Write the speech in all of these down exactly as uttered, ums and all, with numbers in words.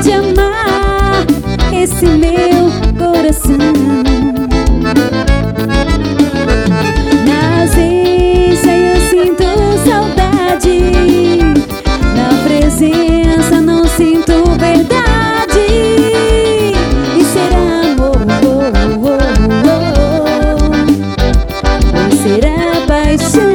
de amar esse meu coração. Na ausência eu sinto saudade, na presença não sinto verdade. E será amor, oh, oh, oh, oh. Ou será paixão?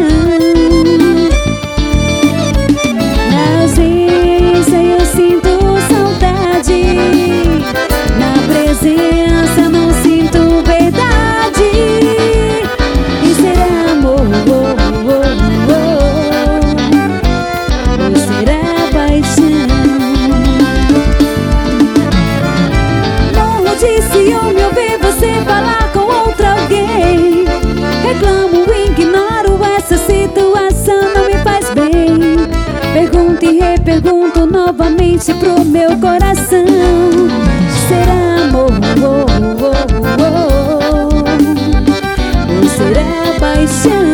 Na ausência eu sinto saudade, na presença não sinto verdade. E será amor, oh, oh, oh, oh. Ou será paixão? Morro de ciúme ao ver você falar com outra alguém. Reclamo, ignoro, essa situação não me faz bem. Pergunto e repergunto novamente pro meu coração: será amor, oh, oh, oh, oh, ou será paixão?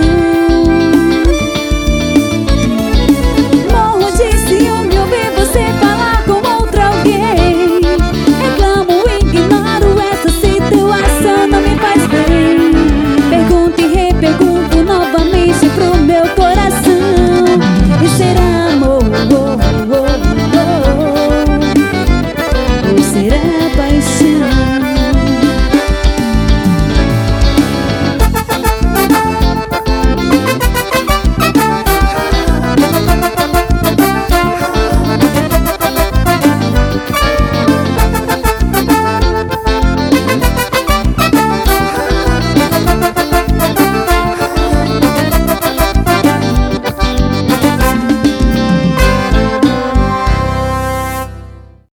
Morro de ciúme ao ver você falar com outra alguém. Reclamo, ignoro, essa situação não me faz bem. Pergunto e repergunto novamente pro meu coração: